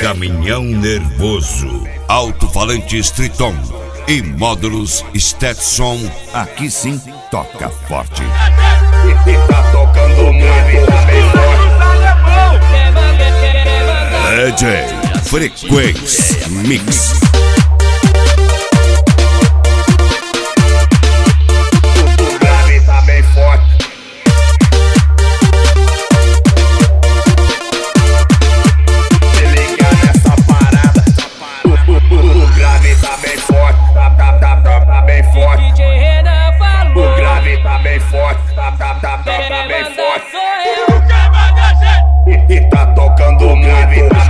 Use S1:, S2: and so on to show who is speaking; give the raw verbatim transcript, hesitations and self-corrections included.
S1: Caminhão Nervoso, alto-falantes Triton e módulos Stetson, aqui sim toca forte.
S2: E tá tocando muito, tá bem forte.
S1: D J Frequência Mix.
S2: O grave tá bem forte. Se liga nessa parada. O grave tá bem forte. Tá, tá, tá, tá, tá bem forte. O grave tá bem forte. Tá, tá, tá, tá, tá bem forte. E tá tocando muito.